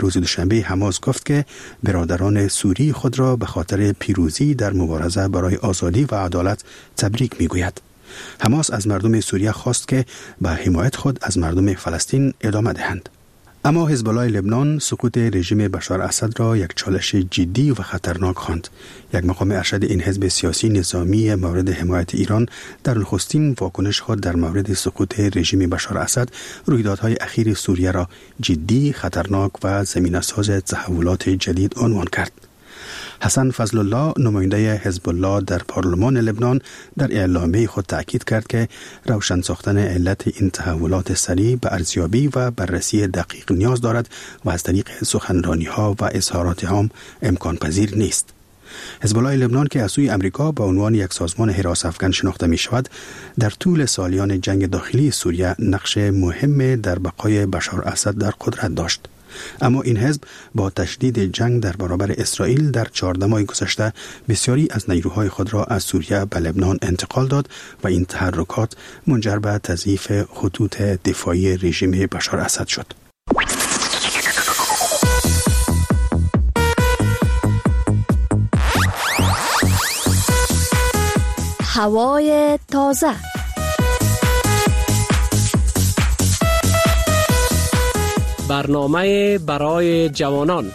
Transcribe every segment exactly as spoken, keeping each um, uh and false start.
روز دوشنبه حماس گفت که برادران سوری خود را به خاطر پیروزی در مبارزه برای آزادی و عدالت تبریک میگوید. حماس از مردم سوریه خواست که به حمایت خود از مردم فلسطین ادامه دهند. اما حزب الله لبنان سقوط رژیم بشار اسد را یک چالش جدی و خطرناک خواند. یک مقام ارشد این حزب سیاسی نظامی مورد حمایت ایران در نخستین واکنش خود در مورد سقوط رژیم بشار اسد رویدادهای اخیر سوریه را جدی، خطرناک و زمینه‌ساز تحولات جدید عنوان کرد. حسن فضل الله نماینده حزب الله در پارلمان لبنان در اعلامیه خود تأکید کرد که روشن ساختن علت این تحولات سریع به ارزیابی و بررسی دقیق نیاز دارد و از طریق سخنرانی‌ها و اظهارات عام امکان پذیر نیست. حزب الله لبنان که از سوی امریکا به عنوان یک سازمان حراس افکن شناخته می شود، در طول سالیان جنگ داخلی سوریه نقش مهم در بقای بشار اسد در قدرت داشت. اما این حزب با تشدید جنگ در برابر اسرائیل در چهارده ماه گذشته بسیاری از نیروهای خود را از سوریه به لبنان انتقال داد و این تحرکات منجر به تضعیف خطوط دفاعی رژیم بشار اسد شد. هوای تازه. برنامه برای جوانان.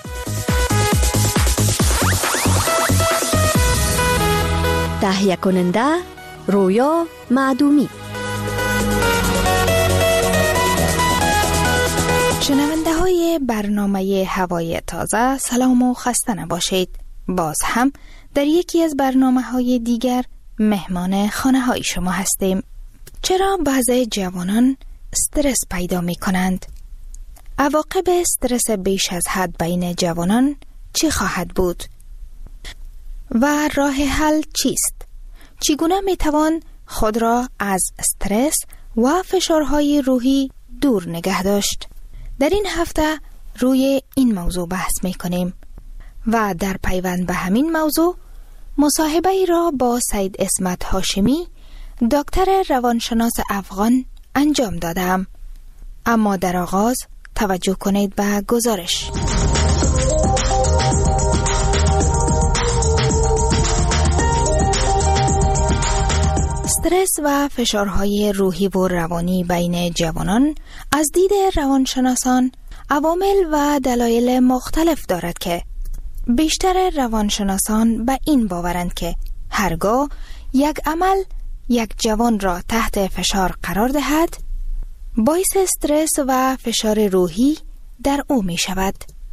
تهیه کننده رویا معدومی. شنونده های برنامه هوای تازه، سلام و خسته نباشید. باز هم در یکی از برنامه های دیگر مهمان خانه های شما هستیم. چرا بعضی جوانان استرس پیدا می کنند؟ عواقب استرس بیش از حد بین جوانان چی خواهد بود؟ و راه حل چیست؟ چگونه می توان خود را از استرس و فشارهای روحی دور نگه داشت؟ در این هفته روی این موضوع بحث می کنیم و در پیوند به همین موضوع مصاحبه ای را با سید اسمت هاشمی، دکتر روانشناس افغان انجام دادم. اما در آغاز توجه کنید به گزارش. استرس و فشارهای روحی و روانی بین جوانان از دید روانشناسان عوامل و دلایل مختلف دارد که بیشتر روانشناسان به این باورند که هرگاه یک عمل یک جوان را تحت فشار قرار دهد، باعث استرس و فشار روحی در او می شود.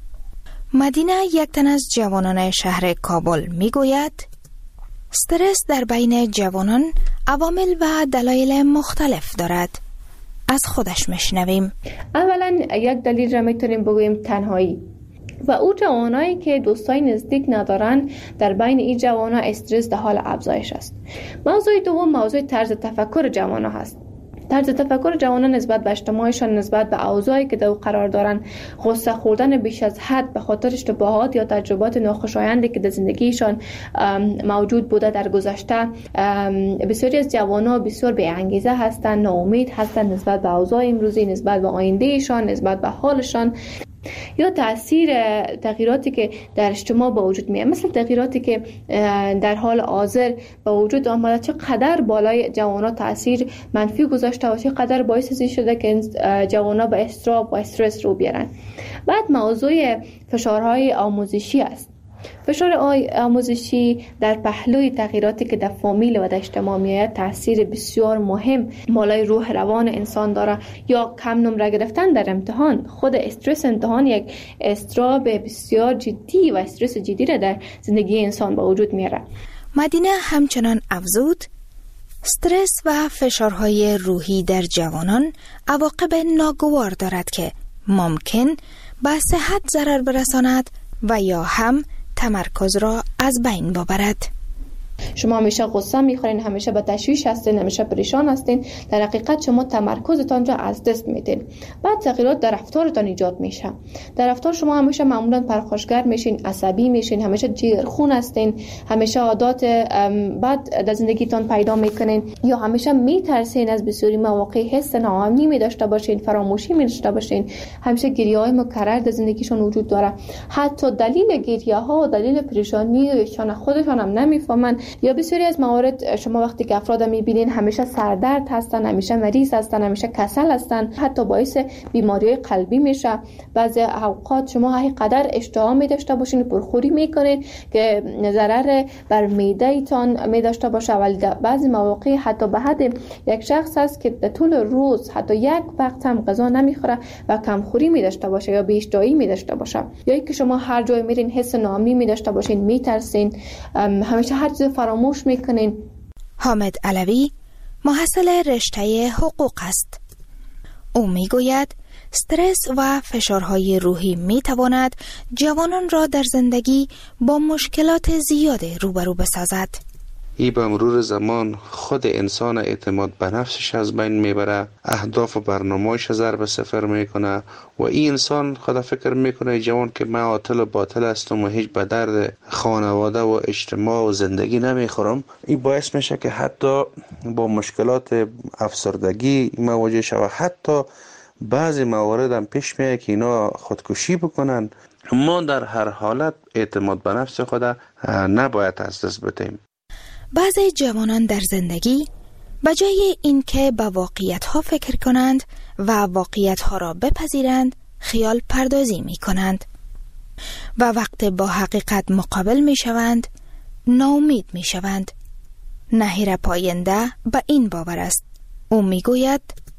مدینه، یک تن از جوانان شهر کابل می گوید استرس در بین جوانان عوامل و دلایل مختلف دارد. از خودش میشنویم. اولا یک دلیل را میتونیم بگوییم تنهایی و او جوانایی که دوستای نزدیک ندارن، در بین این جوانا استرس در حال افزایش است. موضوع دوم موضوع طرز تفکر جوانا هست. طرز تفکر جوانان نسبت به اجتماعشان، نسبت به اوضاعی که در او قرار دارن، غصه خوردن بیش از حد به خاطر اشتباهات یا تجربات ناخوشایندی که در زندگیشان موجود بوده در گذشته. بسیاری از جوانان بسیار بی انگیزه هستند، ناامید هستند نسبت به اوضاع امروزی، نسبت به آیندهشان، نسبت به حالشان، یا تاثیر تغییراتی که در اجتماع با وجود میاد، مثل تغییراتی که در حال حاضر با وجود آمده چقدر بالای جوانا تاثیر منفی گذاشته و چقدر باعث شده که جوانا به اضطراب و استرس رو بیارن. بعد موضوع فشارهای آموزشی است. فشار آموزشی در پهلوی تغییراتی که در فامیل و در اجتماع میاد تاثیر بسیار مهم بالای روح روان انسان داره. یا کم نمره گرفتن در امتحان، خود استرس امتحان یک اضطراب بسیار جدی و استرس جدی را در زندگی انسان با وجود میاره. مدینه همچنان افزود استرس و فشارهای روحی در جوانان عواقب ناگوار دارد که ممکن به صحت ضرر برساند و یا هم تمرکز را از بین ببرد. شما همیشه غصه میخورین، همیشه به تشویش هستین، همیشه پریشان هستین، در حقیقت شما تمرکزتان را از دست میدین. بعد تغییرات در رفتارتان ایجاد میشه. در رفتار شما همیشه معمولا پرخاشگر میشین، عصبی میشین، همیشه جیرخون هستین، همیشه عادات بد در زندگیتان پیدا میکنین، یا همیشه میترسین از بسیاری مواقع، حس ناامنی می داشته باشین، فراموشی می داشته باشین، همیشه گریه های مکرر در زندگیشون وجود داره. حتی دلیل گریه ها و دلیل پریشانی ایشان خودشان هم نمیفهمن. یا بسیاری از موارد شما وقتی که افراد میبینین همیشه سردرد هستن، همیشه مریض هستن، همیشه کسل هستن، حتی باعث بیماری قلبی میشه. بعضی اوقات شما هی قدر اشتها می داشته باشین، پرخوری میکنین که ضرر بر معده ایتان می داشته باشه، ولی بعضی مواقع حتی به حد یک شخص هست که در طول روز حتی یک وقت هم غذا نمیخوره و کمخوری می داشته باشه یا بی اشتهایی می داشته باشه. یا اینکه شما هر جای میرین حس ناامنی می داشته باشین، میترسین، همیشه هر چیز فراموش میکنین. حامد علوی محصل رشته حقوق است. او میگوید استرس و فشارهای روحی میتواند جوانان را در زندگی با مشکلات زیاد روبرو بسازد. ای به مرور زمان خود انسان اعتماد به نفسش از بین میبره، اهداف و برنامه‌اش ضرب صفر میکنه و این انسان خود فکر میکنه جوان که من عاطل و باطل هستم و هیچ به درد خانواده و اجتماع و زندگی نمیخورم. این باعث میشه که حتی با مشکلات افسردگی مواجه شود. حتی بعضی موارد هم پیش میاد که اینا خودکشی بکنن. ما در هر حالت اعتماد به نفس خود نباید از دست بدیم. بعضی جوانان در زندگی به جای اینکه به واقعیت‌ها فکر کنند و واقعیت‌ها را بپذیرند، خیال پردازی می‌کنند و وقت با حقیقت مقابل می‌شوند، ناامید می‌شوند. نهیر پاینده به این باور است. او می‌گوید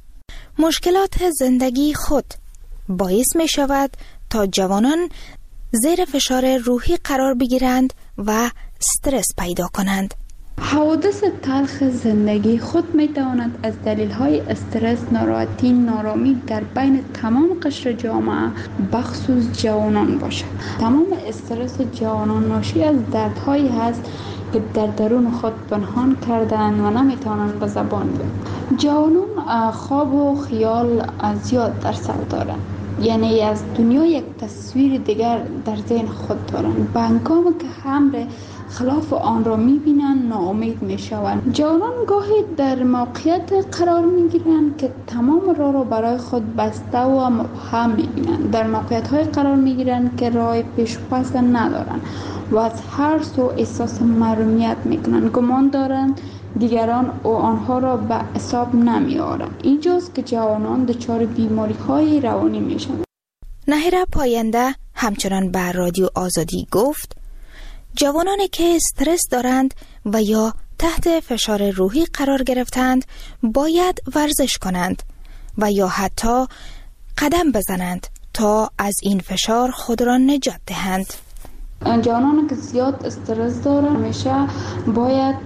مشکلات زندگی خود باعث می‌شود تا جوانان زیر فشار روحی قرار بگیرند و استرس پیدا کنند. حوادث تلخ زندگی خود می تواند از دلیل های استرس، ناراحتی، نارامی در بین تمام قشر جامعه بخصوص جوانان باشد. تمام استرس جوانان ناشی از دردهایی هست که در درون خود پنهان کردند و نمی توانند به زبان بیارند. جوانان خواب و خیال زیاد در سر دارند، یعنی از دنیا یک تصویر دیگر در ذهن خود دارند. به هنگامی که امر خلاف آن را می‌بینند ناامید می‌شوند. جوانان گاهی در موقعیت قرار می‌گیرند که تمام راه را برای خود بسته و مبهم می‌بینند. در موقعیت‌های قرار می‌گیرند که راه پیش و پس ندارند و از هر سو احساس محرومیت می‌کنند. گمان دارند دیگران و آنها را به حساب نمی‌آورند. اینجاست که جوانان دچار بیماری‌های روانی می‌شوند. نهیر پاینده همچنان به رادیو آزادی گفت جوانانی که استرس دارند و یا تحت فشار روحی قرار گرفتند باید ورزش کنند و یا حتی قدم بزنند تا از این فشار خود را نجات دهند. جوانان که زیاد استرس دارن همیشه باید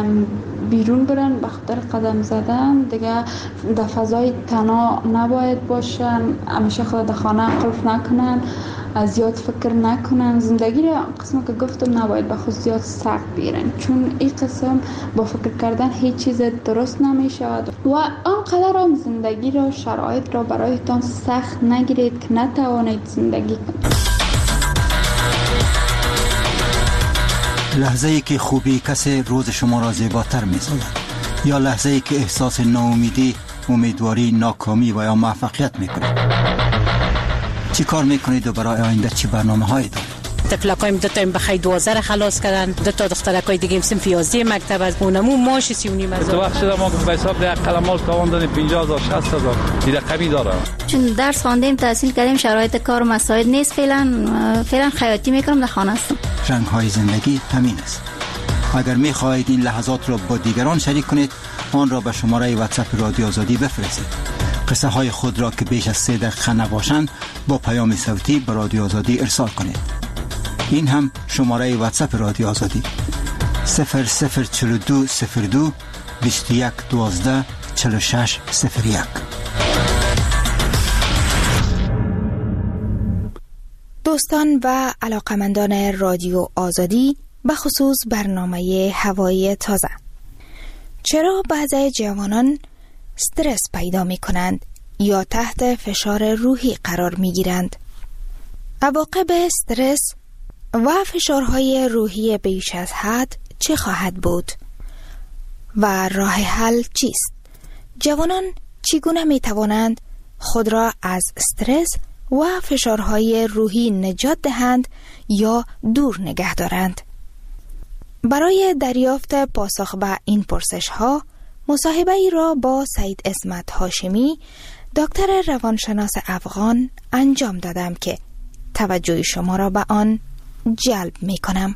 بیرون برن به خاطر قدم زدن، دیگه در فضای تنها نباید باشن، همیشه خود در خانه قفل نکنن، زیاد فکر نکنن. زندگی را قسم که گفتم نباید به خود زیاد سخت بگیرن، چون این قسم با فکر کردن هیچ چیز درست نمیشه و آنقدر هم زندگی را شرایط را برایتان سخت نگیرید که نتوانید زندگی کنید. لحظه ای که خوبی کسی روز شما را زیباتر می سازد یا لحظه ای که احساس ناامیدی، امیدواری، ناکامی و یا موفقیت می کنید. چی کار می کنید و برای آینده چی برنامه هایی دارید؟ طفلکایم دو تا بخی دوازده را خلاص کردن، دو تا دخترکای دیگه هم صنف یازده مکتب از اونمو ماش سی و نیم هزار. تو وقت شده ما به حساب ده قلمال کاوان دادیم پنجاه هزار شصت هزار دیده قوی داره. چون درس خواندیم تحصیل کردیم شرایط کار مساعد نیست، فعلا فعلا خیاطی میکنم در خانه هستم. رنگ های زندگی همین است. اگر می خواهید این لحظات را با دیگران شریک کنید آن را به شماره واتساپ رادیو آزادی بفرستید. قصه های خود را که بیش از سه دقیقه نباشند با پیام صوتی به رادیو آزادی ارسال کنید. این هم شماره واتساپ رادیو آزادی صفر صفر چهل و دو صفر دو بیست و یک دوازده چهل و شش صفر یک. دوستان و علاقمندان رادیو آزادی، بخصوص برنامه هوایی تازه. چرا بعضی جوانان استرس پیدا می کنند یا تحت فشار روحی قرار می گیرند؟ عواقب استرس و فشارهای روحی بیش از حد چه خواهد بود؟ و راه حل چیست؟ جوانان چگونه می توانند خود را از استرس و فشارهای روحی نجات دهند یا دور نگه دارند؟ برای دریافت پاسخ به این پرسش ها مصاحبه ای را با سید عصمت هاشمی دکتر روانشناس افغان انجام دادم که توجه شما را به آن جلب می کنم.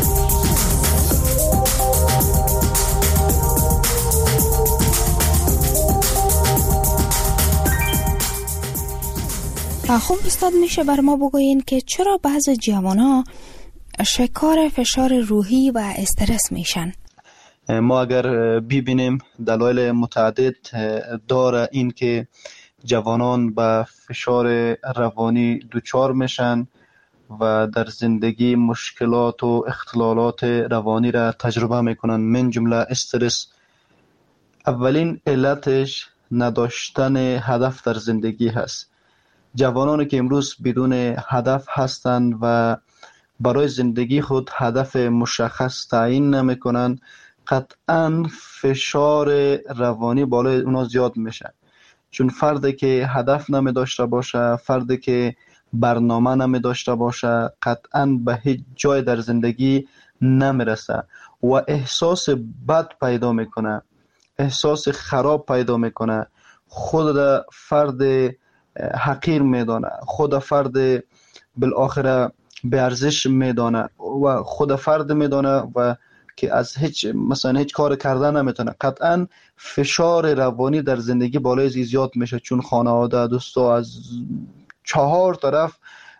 خوب استاد، میشه بر ما بگوین که چرا بعض جوانان شکار فشار روحی و استرس میشن؟ ما اگر ببینیم دلایل متعدد داره این که جوانان به فشار روانی دچار میشن و در زندگی مشکلات و اختلالات روانی را تجربه میکنن، من جمله استرس. اولین علتش نداشتن هدف در زندگی هست. جوانانی که امروز بدون هدف هستند و برای زندگی خود هدف مشخص تعیین نمیکنن، قطعا فشار روانی بالای اونا زیاد میشه. چون فردی که هدف نمی داشته باشه، فردی که برنامه نمی داشته باشه، قطعا به هیچ جای در زندگی نمیرسه و احساس بد پیدا میکنه، احساس خراب پیدا میکنه، خود را فرد حقیر میدانه، خود فرد بالاخره به ارزش میدانه و خود فرد میدانه و که از هیچ مثلا هیچ کار کردن نمیتونه. قطعا فشار روانی در زندگی بالای زیاد میشه، چون خانواده، دوستا از چهار طرف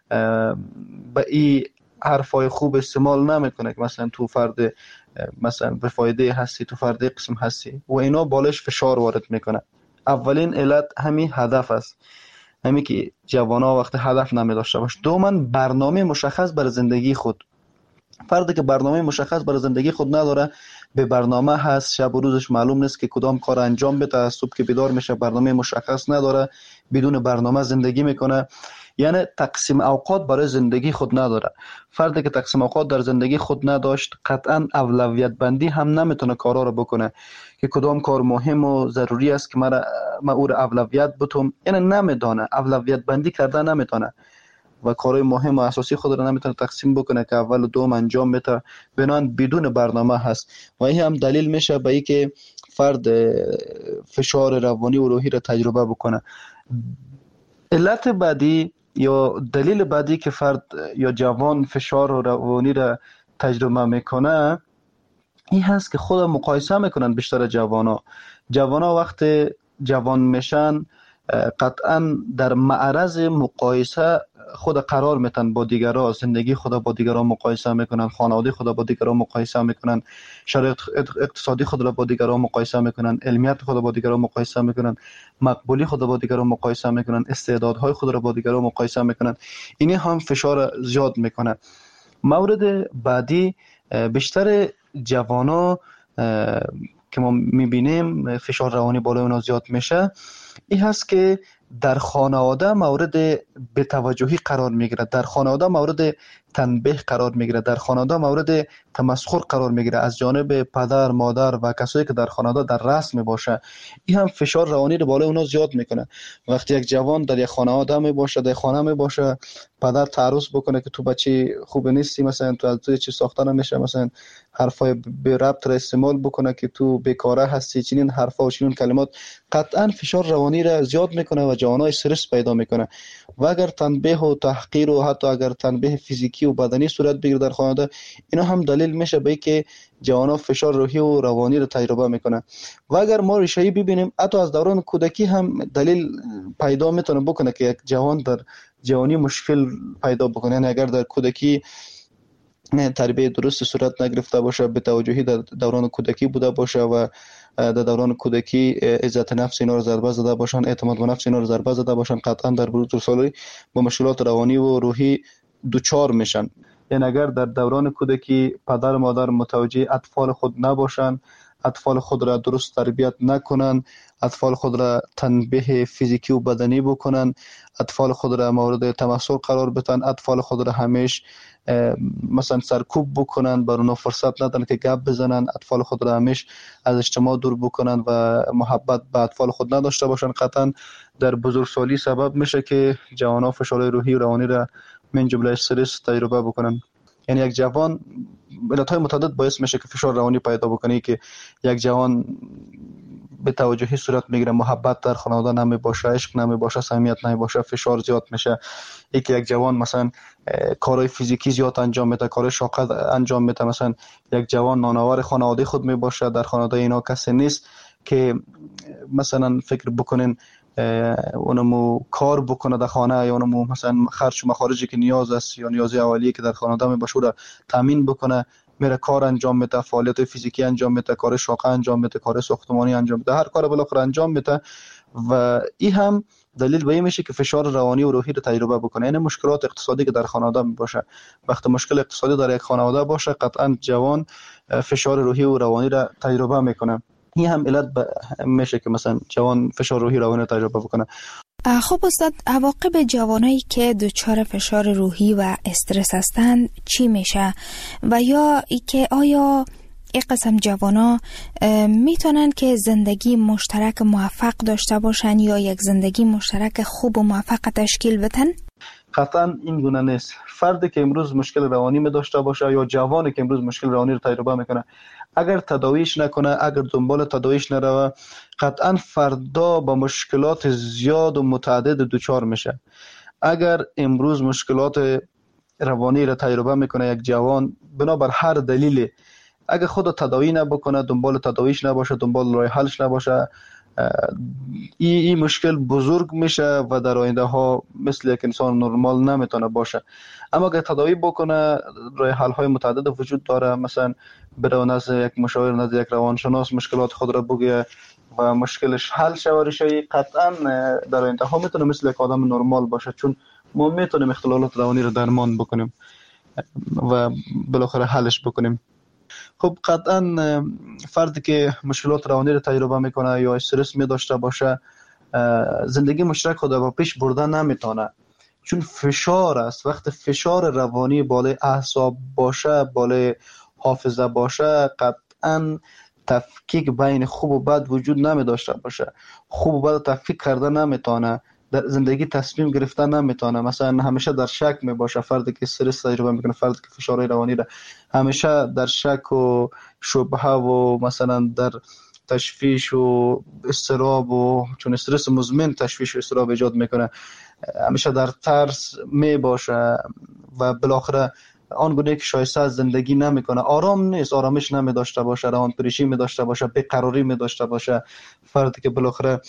به این حرفای خوب استعمال نمیکنه که مثلا تو فرد مثلا به فایده هستی، تو فرد قسم هستی و اینا بالش فشار وارد میکنه. اولین علت همین هدف است، همین که جوانا وقت هدف نمی داشته باش. دوما برنامه مشخص بر زندگی خود. فردی که برنامه مشخص برای زندگی خود نداره، به برنامه هست، شب و روزش معلوم نیست که کدام کار انجام بده، از صبح که بیدار میشه برنامه مشخص نداره، بدون برنامه زندگی میکنه، یعنی تقسیم اوقات برای زندگی خود نداره. فردی که تقسیم اوقات در زندگی خود نداشت، قطعا اولویت بندی هم نمیتونه کارا رو بکنه که کدام کار مهم و ضروری است که من ما او رو اولویت بتم، یعنی نمیدونه، اولویت بندی کرده نمیتونه و کارهای مهم و اساسی خود را نمیتونه تقسیم بکنه که اول و دوم انجام بده، بنان بدون برنامه هست و این هم دلیل میشه به این که فرد فشار روانی و روحی را تجربه بکنه. علت بعدی یا دلیل بعدی که فرد یا جوان فشار و روانی را تجربه میکنه این هست که خود مقایسه میکنن. بیشتر جوانا جوانا وقت جوان میشن قطعا در معرض مقایسه خود قرار میتن با دیگران، زندگی خود با دیگران مقایسه میکنن، خانواده خود با دیگران مقایسه میکنن، شرایط اقتصادی خود را با دیگران مقایسه میکنن، علمیت خود با دیگران مقایسه میکنن، مقبولی خود با دیگران مقایسه میکنن، استعدادهای خود را با دیگران مقایسه میکنن. این هم فشار زیاد میکنه. مورد بعدی بیشتر جوانا که ما میبینیم فشار روانی بالای اونا زیاد میشه این هست که در خانواده مورد بی‌توجهی قرار میگیره، در خانواده مورد تنبیه قرار میگیره، در خانواده مورد تمسخر قرار میگیره از جانب پدر، مادر و کسایی که در خانواده در رأس میباشه. این هم فشار روانی رو بالای اونا زیاد میکنه. وقتی یک جوان در یک خانواده میباشه، در خانه میباشه، پدر تعرض بکنه که تو بچه خوب نیستی، مثلا تو از تو چی ساخته نمیشه، مثلا حرفای به ربط را استعمال بکنه که تو بیکاره هستی، چنین حرفا و چنین کلمات، قطعا فشار روانی را زیاد میکنه و جوانای استرس پیدا میکنه. و اگر تنبیه و تحقیر و حتی اگر تنبیه فیزیکی و بدنی صورت بگیره در خانواده، اینا هم دلیل میشه به اینکه جوانا فشار روحی و روانی رو تجربه میکنه. و اگر ما ریشه‌ای ببینیم حتی از دوران کودکی هم دلیل پیدا میتونه بکنه که یک جوان در جوانی مشکل پیدا بکنه. یعنی اگر در کودکی تربیت درست صورت نگرفته باشه، به توجهی در دوران کودکی بوده باشه و در دوران کودکی عزت نفس اینا رو ضربه زده باشن، اعتماد به نفس اینا رو ضربه زده باشن، قطعا در بلوغ سالاری با مشکلات روانی و روحی دوچار میشن. یعنی اگر در دوران کودکی پدر و مادر متوجه اطفال خود نباشند، اطفال خود را درست تربیت نکنند، اطفال خود را تنبیه فیزیکی و بدنی بکنند، اطفال خود را مورد تمسخر قرار بدن، اطفال خود را همیشه مثلا سرکوب بکنند، بر اونا فرصت ندن که گپ بزنند، اطفال خود را همیشه از اجتماع دور بکنند و محبت به اطفال خود نداشته باشند، قطعا در بزرگسالی سبب میشه که جوانان فشار روحی و روانی را من جمله استرس تجربه بکنند. یعنی یک جوان علتهای متعدد باعث میشه که فشار روانی پیدا بکنه که یک جوان به توجهی صورت میگیره، محبت در خانواده نمی باشه، عشق نمی باشه، صمیمیت نمی باشه، فشار زیاد میشه. یکی یک جوان مثلا کارهای فیزیکی زیاد انجام میده، کار شاق انجام میده، مثلا یک جوان نانآور خانواده خود می باشه، در خانواده اینا کسی نیست که مثلا فکر بکنین اونمو کار بکنه در خانه، یا اونمو مثلا خرج و مخارجی که نیاز است یا نیازی اولیه که در خانواده می باشه را تامین بکنه، میره کار انجام میده، فعالیت فیزیکی انجام میده، کار شاقه انجام میده، کار ساختمانی انجام میده، هر کار بالاخره انجام میده و این هم دلیل به این میشه که فشار روانی و روحی رو تجربه بکنه. یعنی مشکلات اقتصادی که در خانواده باشه، وقتی مشکل اقتصادی در یک خانواده باشه قطعا جوان فشار روحی و روانی را تجربه میکنه. این هم علت میشه که مثلا جوان فشار روحی و روانی را تجربه بکنه. خب استاد، عواقب جوانایی که دچار فشار روحی و استرس هستند چی میشه؟ و یا ای که آیا این قسم جوانا میتونن که زندگی مشترک موفق داشته باشن یا یک زندگی مشترک خوب و موفق تشکیل بدن؟ قطعا این گونه نیست. فردی که امروز مشکل روانی می داشته باشه یا جوانی که امروز مشکل روانی رو تجربه میکنه، اگر تداویش نکنه، اگر دنبال تداویش نروه، قطعا فردا با مشکلات زیاد و متعدد دوچار میشه. اگر امروز مشکلات روانی رو تجربه میکنه یک جوان بنابر هر دلیلی، اگر خود تداوی نبکنه، دنبال تداویش نباشه، دنبال راه حلش نباشه، این ای مشکل بزرگ میشه و در آینده ها مثل یک انسان نرمال نمیتونه باشه. اما اگر تداوی بکنه، راه حل های متعدد وجود داره، مثلا بره نزد یک مشاور، نزد یک روانشناس مشکلات خود را بگه و مشکلش حل شوارشه، قطعا در آینده ها میتونه مثل یک آدم نرمال باشه، چون ما میتونیم اختلالات روانی رو درمان بکنیم و بالاخره حلش بکنیم. خب قطعا فردی که مشکلات روانی رو تجربه میکنه یا استرس می داشته باشه، زندگی مشترک خود با پیش بردن نمیتونه، چون فشار است. وقت فشار روانی بالای اعصاب باشه، بالای حافظه باشه، قطعا تفکیک بین خوب و بد وجود نمی داشته باشه. خوب و بد تفکیک کرده نمیتونه، در زندگی تصمیم گرفتن نمیتونه. مثلا همیشه در شک می باشه. فردی که استرس تجربه میکنه، فردی که فشار روانی را همیشه در شک و شبهه و مثلا در تشویش و اضطراب، و چون استرس مزمن تشویش و اضطراب ایجاد میکنه، همیشه در ترس می باشه و بالاخره آنگونه که شایسته از زندگی نمیکنه، آرام نیست، آرامش نمی داشته باشه، روان پریشی می داشته باشه، بیقراری می داشته باشه. فردی که بالاخره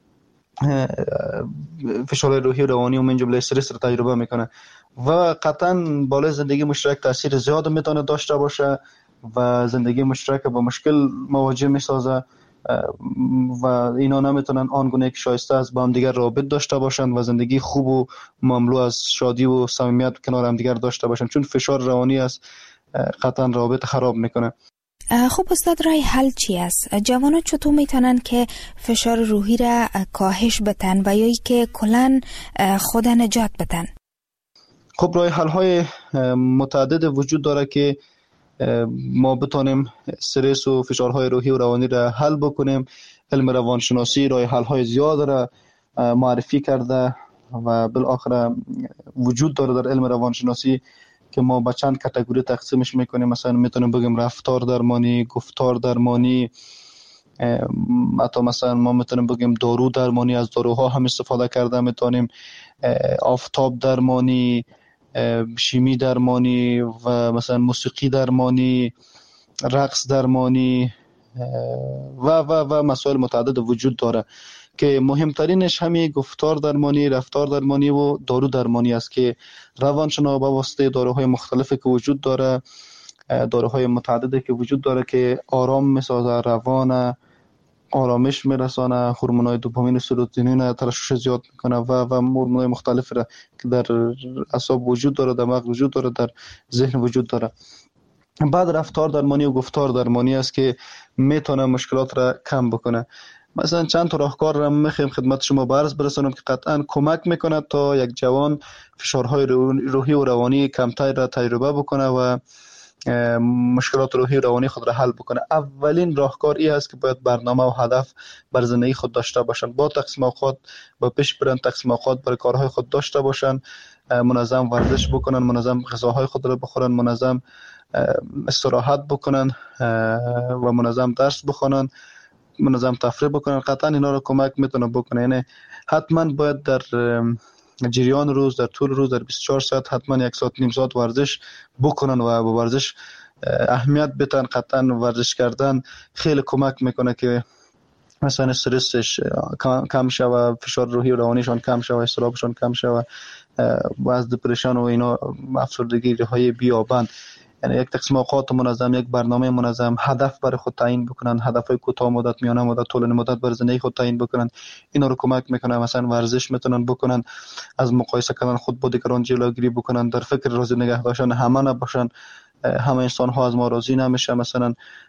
فشار روحی و روانی و من جمله استرس رو تجربه میکنه و قطعا بالای زندگی مشترک تاثیر زیاد میتونه داشته باشه و زندگی مشترک با مشکل مواجه میسازه و اینا نمیتونن آنگونه که شایسته از با هم دیگر رابط داشته باشن و زندگی خوب و مملو از شادی و صمیمیت کنار هم دیگر داشته باشن، چون فشار روانی است قطعا رابط خراب میکنه. خب استاد، رای حل چی است؟ جوانان چطور میتونن که فشار روحی را کاهش بدن و یا ای که کلن خود نجات بدن؟ خب رای حل های متعدد وجود داره که ما بتونیم استرس و فشارهای روحی و روانی را حل بکنیم. علم روانشناسی رای حل های زیاد را معرفی کرده و بالاخره وجود داره در علم روانشناسی که ما با چند کاتگوری تقسیمش میکنیم. مثلا میتونیم بگیم رفتار درمانی، گفتار درمانی، حتی مثلا ما میتونیم بگیم دارو درمانی، از داروها هم استفاده کرده میتونیم، آفتاب درمانی، شیمی درمانی و مثلا موسیقی درمانی، رقص درمانی و و و مسائل متعدد وجود داره که مهمترینش همین گفتار درمانی، رفتار درمانی و دارو درمانی است که روانشناس با واسطه داروهای مختلفی که وجود داره، داروهای متعددی که وجود داره که آرام میسازه روان، آرامش میرسانه، هورمونای دوپامین و سروتونین ترشح زیاد میکنه و و هورمونای مختلف را که در اعصاب وجود داره، در مغز وجود داره، در ذهن وجود داره. بعد رفتار درمانی و گفتار درمانی است که میتونه مشکلات را کم بکنه. مثلا چند تا راهکار را میخوایم خدمت شما به عرض برسانم که قطعا کمک میکنه تا یک جوان فشارهای روحی و روانی کمتر را تجربه بکنه و مشکلات روحی و روانی خود را حل بکنه. اولین راهکار این است که باید برنامه و هدف بر زندگی خود داشته باشن، با تقسیم اوقات با پیش برن، تقسیم اوقات برای کارهای خود داشته باشن، منظم ورزش بکنن، منظم غذاهای خود را بخورن، منظم استراحت بکنن و منظم درس بخونن، منظم تفریح بکنن. قطعا اینا رو کمک میتونه بکنه. یعنی حتما باید در جریان روز، در طول روز، در بیست و چهار ساعت حتما یک ساعت نیم ساعت ورزش بکنن و به ورزش اهمیت بدن. قطعا ورزش کردن خیلی کمک میکنه که مثلا استرسش کم شوه، فشار روحی و روانیشان کم شوه، اضطرابشان کم شوه و از دپرشن و اینا افسردگی های بیابند. یعنی یک تقسیم اوقات منظم، یک برنامه منظم، هدف برای خود تعیین بکنن، هدفهای کوتاه مدت، میانه مدت، طولانی مدت برای زندگی خود تعیین بکنن. اینا رو کمک میکنه. مثلا ورزش میتونن بکنن، از مقایسه کردن خود با دیگران جلوگیری بکنن، در فکر راضی نگه داشتن همه نباشن. همه انسان ها از ما راضی نمیشه. مثلا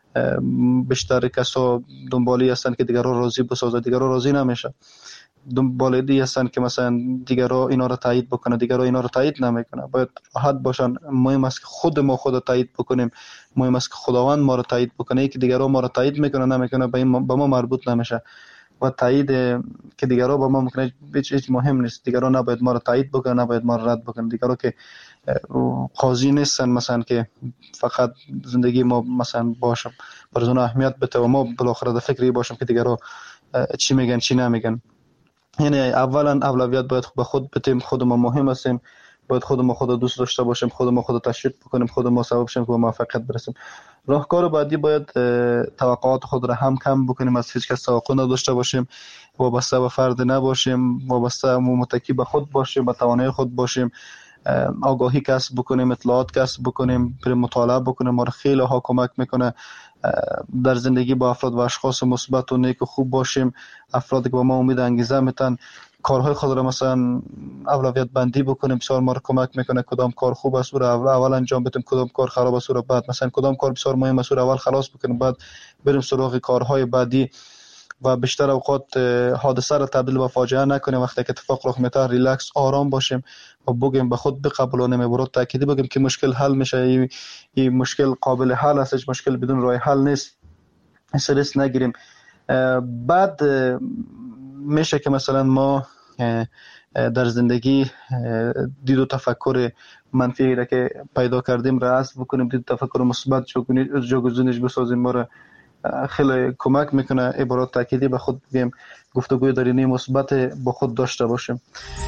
بیشتر کسا دنبالی هستن که دیگران راضی بسازه، دیگران راضی نمیشه. دنبال دی هستن که مثلا دیگران اینا رو تایید بکنه، دیگران اینا رو تایید نمیکنه. باید راحت باشن. مهم است که خود ما خود تایید بکنیم. مهم است که خداوند ما رو تایید بکنه. ای که دیگران ما رو تایید میکنه نمیکنه به ما مربوط نمیشه. و تایید که دیگران به ما میکنه هیچ مهم نیست. دیگران نباید ما رو تایید بکنه، نباید ما رو رد بکنه. دیگران که قاضی نیستن مثلا که فقط زندگی ما مثلا باشم برای اون اهمیت بده و ما بالاخره در فکری باشم که دیگران چی میگن چی نمیگن. یعنی اولا اولویت باید به خود بدیم. خود ما مهم هستیم. باید خود ما خود دوست داشته باشیم، خود ما خود تشویق بکنیم، خود ما سبب شیم که به موفقیت برسیم. راهکار بعدی باید توقعات خود را هم کم بکنیم، از هیچ کس توقع نداشته باشیم، وابسته به فرد نباشیم، وابسته و متکی به خود باشیم، به توانایی خود باشیم، آگاهی کسب بکنیم، اطلاعات کسب بکنیم، بریم مطالعه بکنیم. ما را خیلی ها کمک میکنه در زندگی با افراد و اشخاص مثبت و نیک و خوب باشیم. افرادی که به ما امید انگیزه میتن، کارهای خود را مثلا اولویت بندی بکنیم. بسیار ما را کمک میکنه کدام کار خوب است و اول, اول انجام بدیم، کدام کار خراب است و بعد مثلا کدام کار بسیار مهم است و اول خلاص بکنیم، بعد بریم سراغ کارهای بعدی. و بیشتر اوقات حادثه را تبدیل به فاجعه نکنیم. وقتی که اتفاق رخ میده ریلکس آرام باشیم و بگیم به خود بقبولانیم، برات تأکیدی بگیم که مشکل حل میشه. این, این مشکل قابل حل است، هیچ مشکل بدون راه حل نیست. استرس نگیریم. بعد میشه که مثلا ما در زندگی دید و تفکر منفی را که پیدا کردیم را حذف بکنیم، دید و تفکر مثبت جایگزینش بسازیم. ما را خیلی کمک میکنه. عبارات تأکیدی به خود بگیم، گفتگوی درونی مثبت با خود داشته باشیم.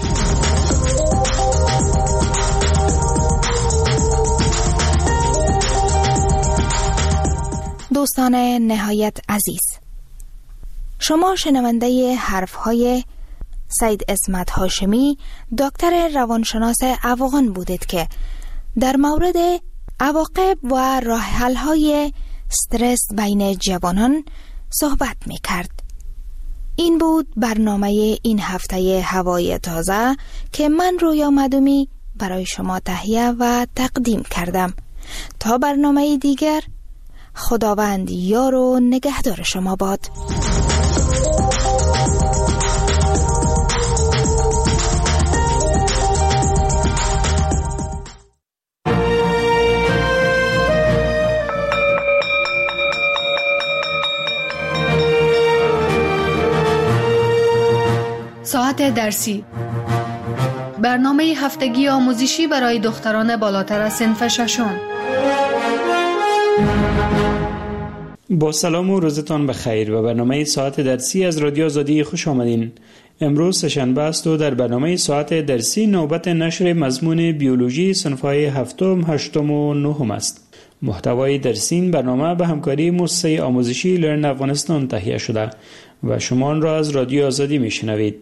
دوستان نهایت عزیز، شما شنونده حرفهای سید عصمت هاشمی، دکتر روانشناس افغان بودید که در مورد عواقب و راه حل‌های استرس بین جوانان صحبت می کرد. این بود برنامه این هفته هوای تازه که من رویا مدومی برای شما تهیه و تقدیم کردم. تا برنامه دیگر، خداوند یار و نگهدار شما باد. ساعت درسی، برنامه هفتگی آموزشی برای دختران بالاتر از صنف ششم. با سلام و روزتان بخیر و برنامه ساعت درسی از رادیو آزادی خوش آمدین. امروز سه‌شنبه است و در برنامه ساعت درسی نوبت نشر مضمون بیولوژی صنف‌های هفتم، هشتم و نهم است. محتوای درسی این برنامه به همکاری مؤسسه آموزشی لرن افغانستان تهیه شده و شما آن را از رادیو آزادی میشنوید.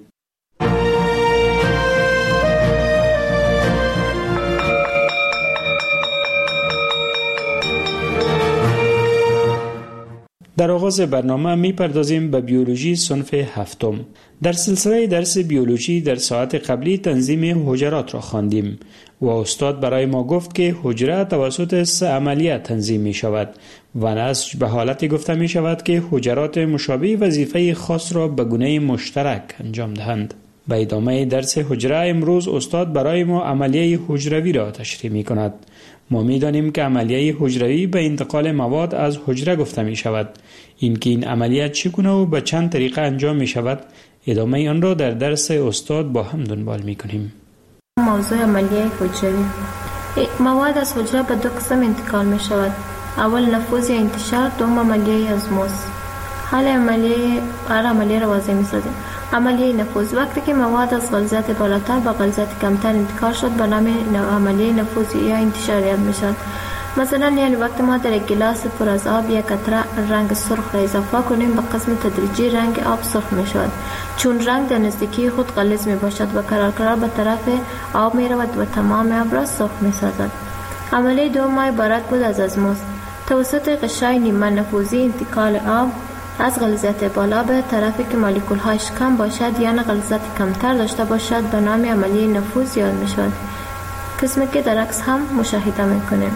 در آغاز برنامه می پردازیم به بیولوژی صنف هفتم. در سلسله درس بیولوژی در ساعت قبلی تنظیم حجرات را خواندیم و استاد برای ما گفت که حجره توسط سه عملیه تنظیم می شود و نسج به حالتی گفته می شود که حجرات مشابه وظیفه خاص را به گونه مشترک انجام دهند. به ادامه درس حجره امروز استاد برای ما عملیه حجروی را تشریح می کند. ما می دانیم که عملیه حجروی به انتقال مواد از حجره گفته می شود. اینکه این عملیات چگونه و به چند طریقه انجام می شود، ادامه آن را در درس استاد با هم دنبال می کنیم. موضوع عملیه حجروی. مواد از حجره به دو قسم انتقال می شود. اول نفوذ یا انتشار، دوم عملیه ازموز. حال عملیه هر عملیه را واضح می سازیم. عملیه نفوذ وقتی که مواد از غلظت بالاتر به غلظت کمتر انتقال شد به نام عملیه نفوذ یا انتشار یاد می شود. مثلا یعنی وقتی ما در یک گلاس پر از آب یک قطره رنگ سرخ را اضافه کنیم به قسم تدریجی رنگ آب سرخ می شود، چون رنگ در نزدیکی خود غلیظ می باشد و قرار قرار به طرف آب می رود و تمام آب را سرخ می سازد. عملیه دوم عبارت بود از ازموز. توسط غشای نیمه نفوذی انتقال آب از غلظت بالا به طرفی که مولکول هایش کم باشد یا غلظت کمتر داشته باشد به نام عملیه نفوذ یاد می شود، قسمی که در عکس هم مشاهده می کنیم.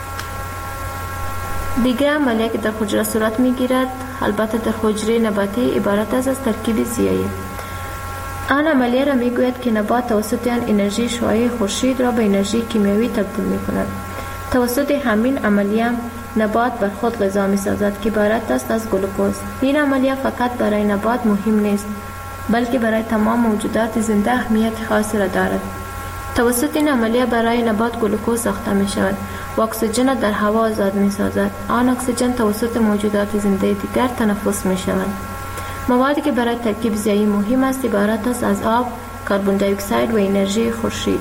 دیگر عملیه که در حجره صورت می گیرد البته در حجره نباتی عبارت است از ترکیب ضیایی. آن عملیه را می گوید که نبات توسط آن انرژی شعاعی خورشید را به انرژی کیمیایی تبدیل می کند. توسط همین عملیه نبات بر خود غذا می سازد که عبارت است از گلوکوز. این عملیه فقط برای نبات مهم نیست بلکه برای تمام موجودات زنده اهمیت خاصی را دارد. توسط این عملیه برای نبات گلوکوز ساخته می شود و اکسیژن در هوا آزاد می سازد. آن اکسیژن توسط موجودات زنده دیگر تنفس می شود. موادی که برای ترکیب ضیایی مهم است عبارت است از آب، کربن دی اکساید و انرژی خورشید.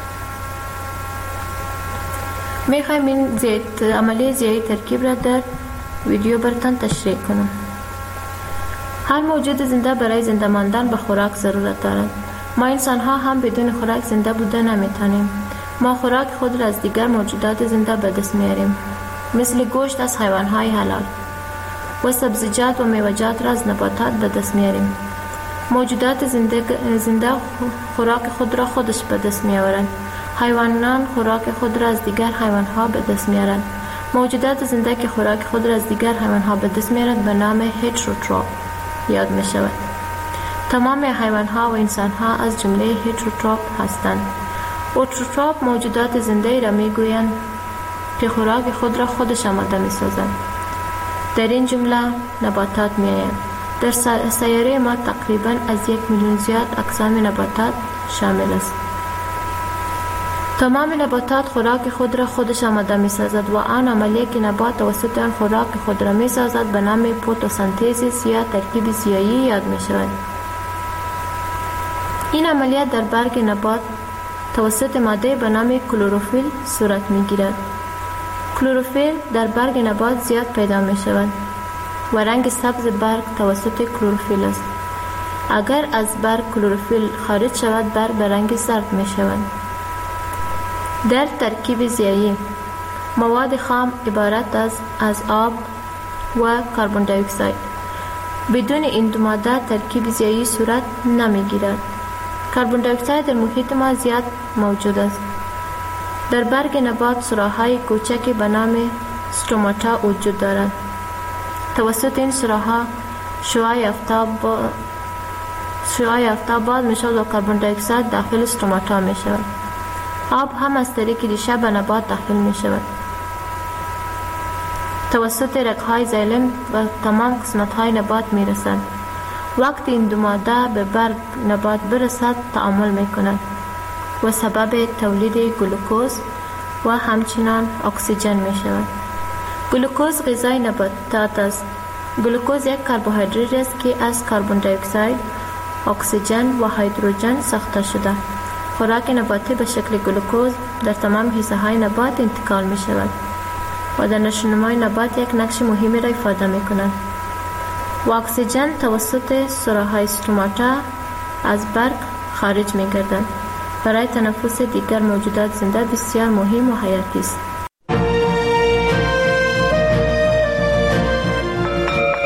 می خواهیم این زیت عملیه ضیایی ترکیب را در ویدیو براتان تشریح کنم. هر موجود زنده برای زنده ماندن به خوراک ضرورت دارد. ما انسان ها هم بدون خوراک زنده بوده نمیتونیم. ما خوراک خود را از دیگر موجودات زنده به دست میاریم، مثل گوشت از حیوان های حلال و سبزیجات و میوه‌جات را از نباتات به دست میاریم. موجودات زنده, زنده خوراک خود را خودش به دست میآورند. حیوانان خوراک خود را از دیگر حیوان ها به دست میارند. موجودات زنده که خوراک خود را از دیگر حیوان ها به دست میارند به نام هتروتروف یاد می شود. تمام حیوان ها و انسان ها از جمله هتروتروف هستند. اوتروتروف موجودات زنده را می گویند که خوراک خود را خودش آماده می سازند. در این جمله نباتات می آیند. در سیاره ما تقریبا از یک میلیون زیاد اقسام نباتات شامل است. تمام نباتات خوراک خود را خودش آماده می سازد و آن عملیه که نبات توسط آن خوراک خود را می سازد به نام فتوسنتز یا ترکیب ضیایی یاد می شود. این عملیات در برگ نبات توسط ماده به نام کلروفیل صورت می گیرد. کلروفیل در برگ نبات زیاد پیدا می شود و رنگ سبز برگ توسط کلروفیل است. اگر از برگ کلروفیل خارج شود برگ به رنگ زرد می شود. در ترکیب ضیایی مواد خام عبارت است از آب و کربن دی اکساید. بدون این دو ماده ترکیب ضیایی صورت نمی گیرد. کربن دی اکساید در محیط ما زیاد موجود است. در برگ نبات سوراخ‌های کوچکی به نام استوماتا وجود دارد. توسط این سوراخ‌ها شعاع آفتاب شعاع آفتاب باز می شود و کربن دی اکساید داخل استوماتا می شود. آب هم از طریق ریشه به نبات داخل می شود. توسط رگ‌های زایلم و تمام قسمت‌های نبات می رسد. وقتی این دو ماده به برگ نبات برسد تعامل می کند و سبب تولید گلوکوز و همچنان اکسیژن می شود. گلوکوز غذای نباتات است. گلوکوز یک کربوهیدرات است که از کربن دی اکساید، اکسیژن و هیدروژن ساخته شده. خوراک نباتی به شکل گلوکوز در تمام حصه های نبات انتقال می شود و در نشونمای نبات یک نقش مهمی را ایفاده می کند. و اکسیژن توسط سوراخ‌های استوماتا از برگ خارج می گردد. برای تنفس دیگر موجودات زنده بسیار مهم و حیاتی است.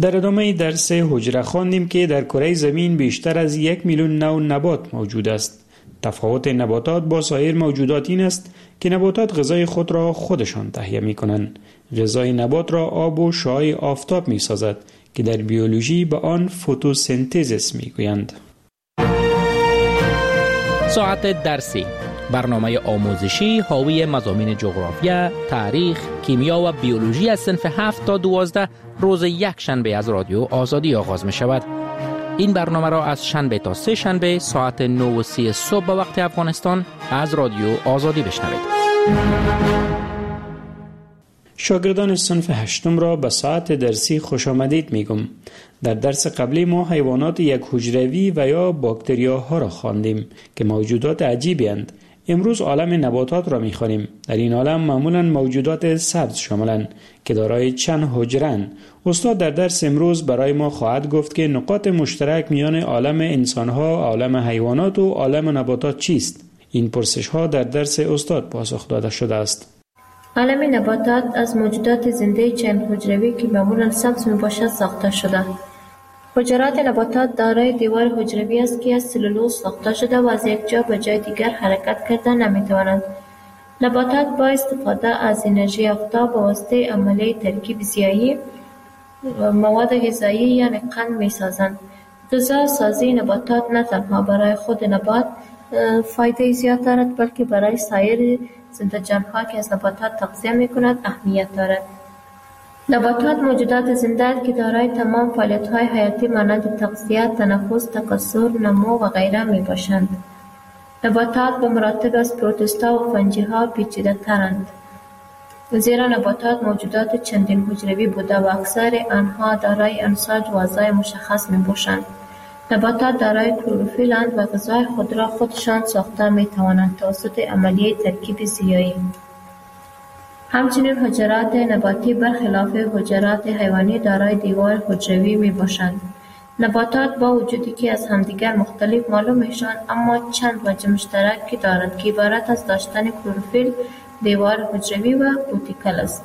در ادامه درس حجره خواندیم که در کره زمین بیشتر از یک میلیون نوع نبات موجود است. تفاوت نباتات با سایر موجودات این است که نباتات غذای خود را خودشان تهیه می کنند. غذای نبات را آب و شعاع آفتاب می سازد که در بیولوژی به آن فتوسنتز می گویند. ساعت درسی، برنامه آموزشی حاوی مضامین جغرافیا، تاریخ، کیمیا و بیولوژی از صنف هفت تا دوازده روز یک شنبه از رادیو آزادی آغاز می شود. این برنامه را از شنبه تا سه شنبه ساعت نه و سی صبح به وقت افغانستان از رادیو آزادی بشنوید. شاگردان صنف هشتم را به ساعت درسی خوش آمدید میگم. در درس قبلی ما حیوانات یک حجروی و یا باکتریاها را خواندیم که موجودات عجیبی اند. امروز عالم نباتات را میخوانیم. در این عالم معمولا موجودات سبز شاملند که دارای چند حجره‌اند. استاد در درس امروز برای ما خواهد گفت که نقاط مشترک میان عالم انسانها، عالم حیوانات و عالم نباتات چیست؟ این پرسش ها در درس استاد پاسخ داده شده است. عالم نباتات از موجودات زنده چند حجروی که معمولا سبز میباشد ساخته شده. حجرات نباتات دارای دیوار حجروی است که از سلولوز ساخته شده و از یک جا به جای دیگر حرکت کرده نمیتوانند. نباتات با استفاده از انرژی آفتاب به واسطه عملیه ترکیب زیایی مواد غذایی یعنی قند میسازند. غذا سازی نباتات نه تنها برای خود نبات فایده زیاد دارد بلکه برای سایر زنده جانها که از نباتات تغذیه میکند اهمیت دارد. نباتات موجودات زنده که دارای تمام فعالیت‌های حیاتی مانند تغذیه، تنفس، تکثر، نمو و غیره میباشند. نباتات به مراتب از پروتوستا و فنجی‌ها پیچیده‌ترند. زیرا نباتات موجودات چندین حجروی بوده و اکثر آنها دارای انساج و اعضای مشخص میباشند. نباتات دارای کلروفیل اند و غذای خود را خودشان ساخته میتوانند توسط عملیه ترکیب زیایی. همچنین حجرات نباتی برخلاف حجرات حیوانی دارای دیوار حجروی میباشند. نباتات با وجودی که از همدیگر مختلف معلوم میشوند اما چند وجه مشترکی دارند که عبارت از داشتن کلروفیل، دیوار حجروی و کوتیکل است.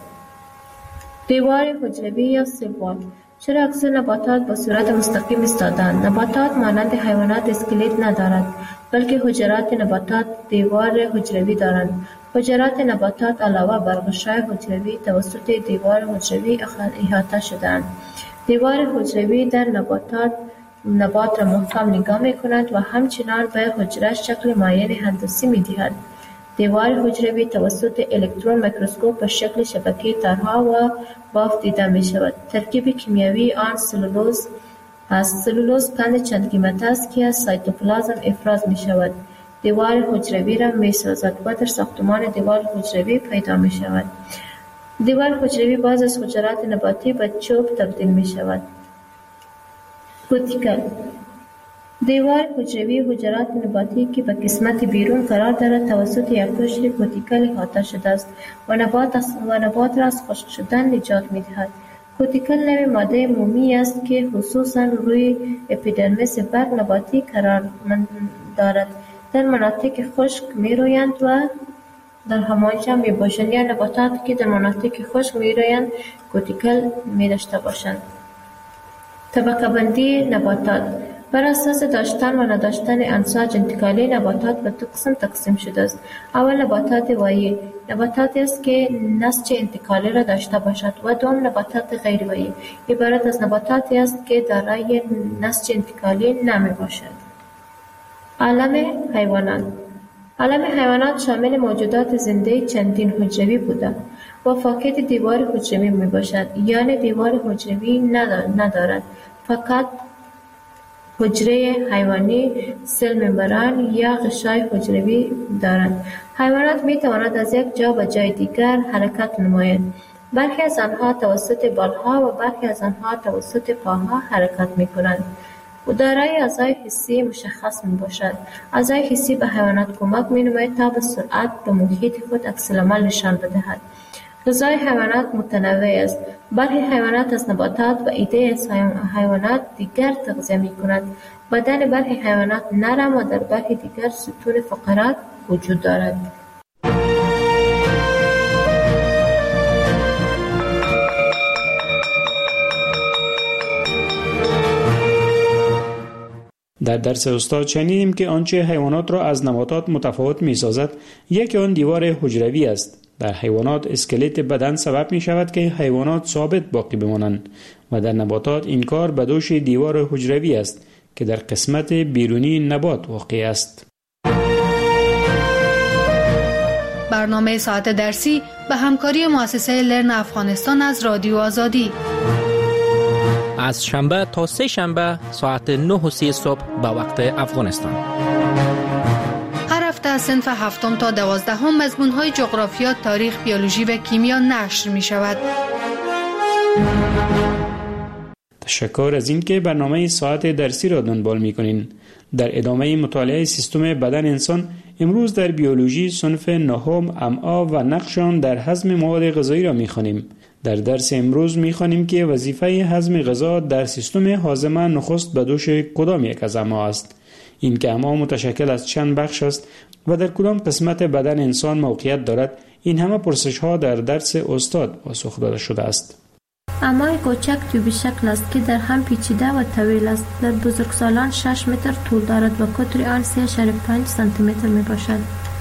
دیوار حجروی یا سل وال. چرا اکثر نباتات به صورت مستقیم ایستاده‌اند؟ نباتات مانند حیوانات اسکلت ندارد بلکه حجرات نباتات دیوار حجروی دارند. حجرات نباتات علاوه بر غشای حجروی توسط دیوار حجروی احاطه شده‌اند. دیوار حجروی در نباتات نبات را محکم نگاه می‌کند و همچنان به حجره شکل معین هندسی می‌دهد. دیوار حجروی توسط الکترون میکروسکوپ به شکل شبکه تارها و بافت دیده می شود. ترکیب کیمیایی آن سلولوز است. سلولوز قند چند قیمت است که از سایتوپلازم افراز می شود. دیوار حجروی را می سازد و در ساختمان دیوار حجروی پیدا می شود. دیوار حجروی باز از حجرات نباتی به چوب تبدیل می شود. کوتیکل دیوار حجروی حجرات نباتی که به قسمت بیرون قرار دارد توسط یک قشر کوتیکل احاطه شده است و نبات و نبات را از خشک شدن نجات می‌دهد. کوتیکل نوع ماده مومی است که خصوصاً روی اپیدرمیس برگ نباتی قرار دارد. در مناطق خشک می‌رویند و در همانجا می‌باشند یا نباتاتی که در مناطق خشک می‌رویند کوتیکل می‌داشته باشند. طبقه بندی نباتات بر اساس داشتن و نداشتن انساج انتقالی نباتات به دو قسم تقسیم شده است. اول نباتات وایی، نباتاتی است که نسج انتقالی را داشته باشد و دوم نباتات غیر وایی، عبارت از نباتاتی است که دارای نسج انتقالی نمی باشد. عالم حیوانات. عالم حیوانات شامل موجودات زنده چندین حجروی بوده و فاقد دیوار حجروی می باشد، یعنی دیوار حجروی ندارد، فقط حجره حیوانی، سل ممبران یا غشای حجروی دارند. حیوانات می توانند از یک جا به جای دیگر حرکت نمایند. برخی از آنها توسط بالها و برخی از آنها توسط پاها حرکت می کنند. و دارای اعضای حسی مشخص می باشد. اعضای حسی به حیوانات کمک می نماید تا به سرعت به محیط خود عکس‌العمل نشان بدهد. غذای حیوانات متنوع است. برخی حیوانات از نباتات و عده از حیوانات دیگر تغذیه می کنند. بدن برخی حیوانات نرم و در برخی دیگر ستون فقرات وجود دارد. در درس استاد شنیدیم که آنچه حیوانات را از نباتات متفاوت می سازد یکی آن دیوار حجروی است. در حیوانات اسکلت بدن سبب می شود که حیوانات ثابت باقی بمانند و در نباتات این کار به دوش دیوار حجروی است که در قسمت بیرونی نبات واقع است. برنامه ساعت درسی به همکاری مؤسسه لرن افغانستان از رادیو آزادی. از شنبه تا سه شنبه ساعت نه و سی صبح به وقت افغانستان. هر هفته از صنف هفتم تا دوازدهم مضمون‌های جغرافیا، تاریخ، بیولوژی و کیمیا نشر می شود. تشکر از این که برنامه ساعت درسی را دنبال می کنین. در ادامه مطالعه سیستم بدن انسان، امروز در بیولوژی صنف نهم، امعا و نقش آن در هضم مواد غذایی را می خوانیم. در درس امروز می خوانیم که وظیفه هضم غذا در سیستم هاضمه نخست به دوش کدام یک از امعا است. این که امعا متشکل از چند بخش است و در کدام قسمت بدن انسان موقعیت دارد، این همه پرسش ها در درس استاد پاسخ داده شده است. امعای کوچک تیوبی شکل است که در هم پیچیده و طویل است. در بزرگسالان شش متر طول دارد و قطر آن سه اشاره پنج سانتی متر می باشد.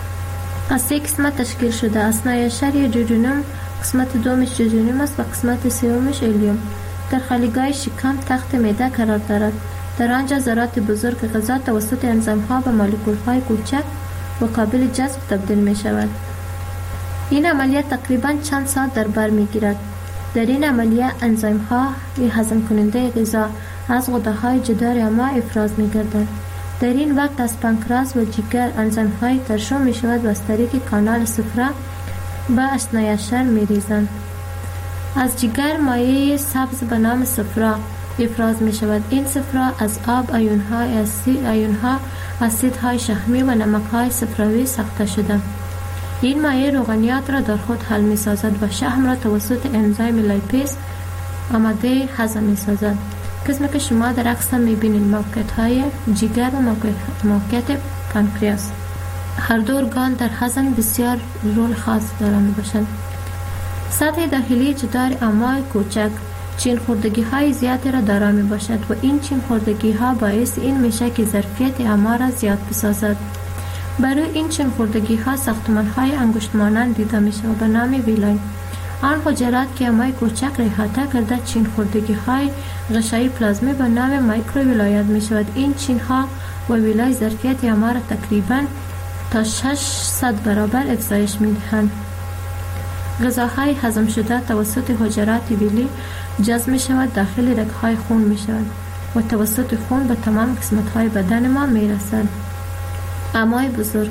از سه قسمت تشکیل شده. اثنای شری جوجونوم، قسمت دومش جوجونوم است و قسمت سومش الیوم. در خالیگاه شکم تخت معده قرار دارد. در آنجا ذرات بزرگ غذا توسط انزیم ها به مولکول های کوچک و قابل جذب تبدیل می شود. این عملیات تقریباً چند ساعت در بر می گیرد. در این عملیه انزیم ها هضم کننده غذا از غده های جدار امعا افراز می گردند. در این وقت از پانکراس و جگر انزیم های ترشح می شود و از طریق کانال صفرا به اثنای شر می ریزند. از جگر مایع سبز به نام صفرا افراز می شود. این صفرا از آب، آیون های اسید، آیون ها اسید های شحمی و نمک های صفراوی ساخته شده. این مایع روغنیات را در خود حل می سازد و شحم را توسط انزیم لیپیز آماده هضم می سازد. قسمی که شما در عکس می بینید موقعیت های جگر و موقعیت پانکریاس. هر دو ارگان در هضم بسیار رول خاص دارند می باشند. سطح داخلی جدار امعای کوچک چین خوردگی های زیادی را دارا می باشد و این چین خوردگی ها باعث این میشه که ظرفیت امعا را زیاد بسازد. برای این چین خوردگی ها ساختمان های انگشت مانند دیده می شود به نام ویلای. آن حجرات که امعای کوچک را احاطه کرده چین خوردگی های غشایی پلازمی به نام مایکرو ولایت می شود. این چین ها و ویلای ظرفیت امعا را تقریبا تا ششصد برابر افزایش می دهند. غذاهای هضم شده توسط حجرات ویلی جذب می شود داخل رگ‌های خون می شود و توسط خون به تمام قسمت‌های بدن ما می رسد. امعای بزرگ،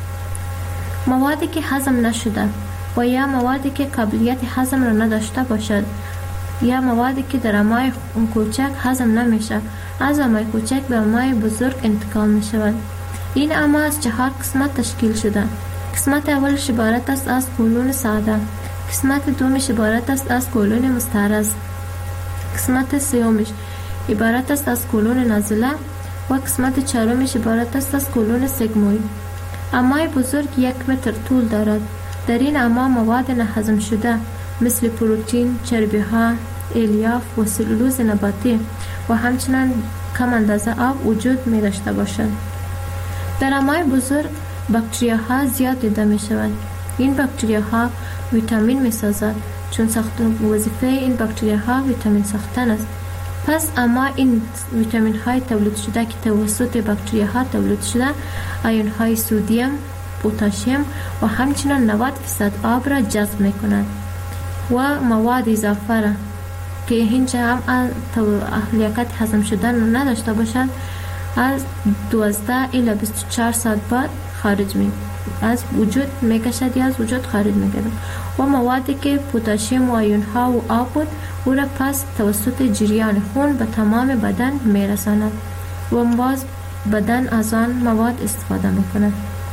موادی که هضم نشده و یا موادی که قابلیت هضم را نداشته باشد یا موادی که در امعای کوچک هضم نمیشه از امعای کوچک به امعای بزرگ انتقال می شود. این امعا از چهار قسمت تشکیل شده. قسمت اولش عبارت است از کولون ساده، قسمت دومش عبارت است از کولون مستعرض، قسمت سومش عبارت است از کولون نازله و قسمت چهارمش عبارت است از کولون سگموید. امعای بزرگ یک متر طول دارد. در این امعا مواد نهضم شده مثل پروتئین، چربی ها، الیاف و سلولوز نباتی و همچنین کم اندازه آب وجود می داشته باشد. در امعای بزرگ باکتریاها زیاد دیده می شوند. این باکتریاها ویتامین می سازد چون ساخت وظیفه این باکتریاها ویتامین ساختن است. پس اما این ویتامین های تولید شده که توسط باکتریاها تولید شده آیون های سودیم، پتاسیم و همچنین نود درصد آب را جذب می کنند و مواد اضافه را که هیچ هم اهلیت هضم شدن نداشته باشد از دوازده الی بیست و چهار ساعت بعد خارج می از وجود می کشد یا از وجود خارج می گردد و موادی که پتاسیم و آیون ها و آب بود او را پس توسط جریان خون به تمام بدن می رساند و باز بدن از آن مواد استفاده می کند.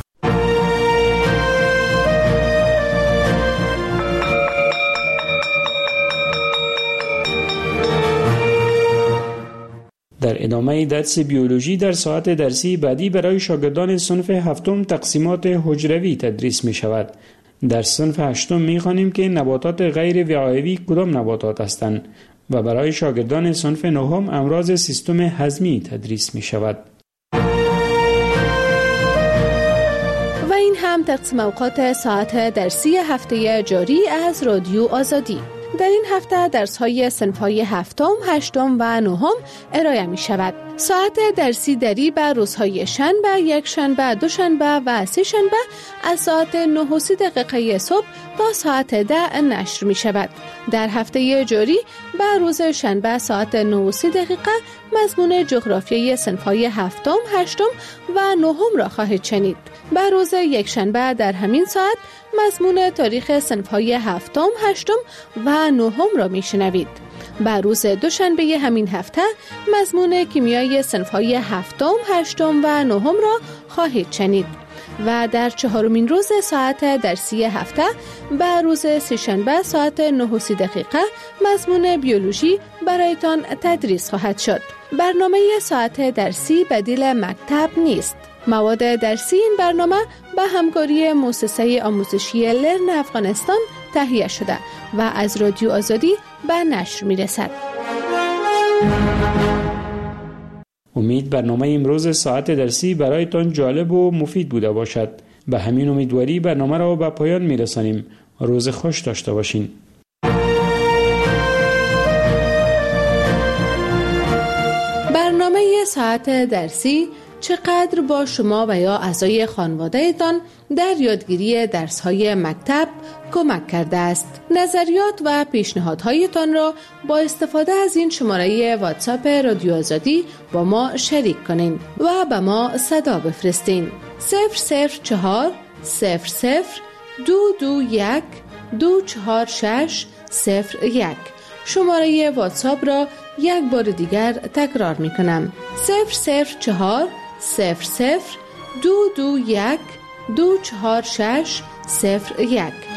در ادامه درس بیولوژی در ساعت درسی بعدی برای شاگردان صنف هفتم تقسیمات حجروی تدریس می شود. در صنف هشتم می خوانیم که نباتات غیر وعایوی کدام نباتات هستند و برای شاگردان صنف نهم امراض سیستم هضمی تدریس می شود. هم تقسیم اوقات ساعت درسی هفته جاری از رادیو آزادی. در این هفته درس‌های صنف‌های هفتم، هشتم و نهم ارائه می شود. ساعت درسی دری به روزهای شنبه، یک شنبه، دو شنبه و سه شنبه از ساعت نه و سی دقیقه صبح تا ساعت ده نشر می شود. در هفته جاری به روز شنبه ساعت نه و سی دقیقه مضمون جغرافیای صنف‌های هفتم، هشتم و نهم را خواهید شنید. به روز یک شنبه در همین ساعت مضمون تاریخ صنف‌های هفتم، هشتم و نهم را میشنوید. به روز دوشنبه همین هفته مضمون کیمیای صنف‌های هفتم، هشتم و نهم را خواهید شنید. و در چهارمین روز ساعت درسی هفته به روز سه‌شنبه ساعت نه و سی دقیقه مضمون بیولوژی برایتان تدریس خواهد شد. برنامه ساعت درسی بدیل مکتب نیست. مواد درسی این برنامه به همکاری مؤسسه آموزشی لرن افغانستان تهیه شده و از رادیو آزادی به نشر می رسد. امید برنامه امروز ساعت درسی برایتان جالب و مفید بوده باشد. به همین امیدواری برنامه را به پایان می رسانیم. روز خوش داشته باشین. برنامه ساعت درسی چقدر با شما و یا اعضای خانواده‌تان در یادگیری درس‌های مکتب کمک کرده است. نظریات و پیشنهادهایتان را با استفاده از این شماره واتساپ رادیو آزادی با ما شریک کنین و به ما صدا بفرستین. صفر صفر چهار صفر صفر دو دو یک دو چهار شش صفر یک. شماره واتساپ را یک بار دیگر تکرار می کنم. صفر صفر چهار صفر صفر دو دو یک دو چهار شش صفر یک.